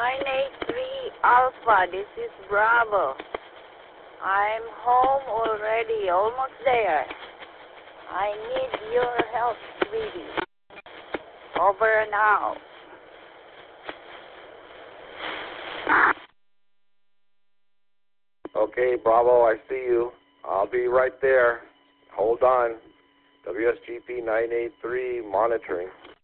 983 Alpha, this is Bravo. I'm home already, almost there. I need your help, sweetie. Over and out. Okay, Bravo, I see you. I'll be right there. Hold on. WSGP 983 monitoring.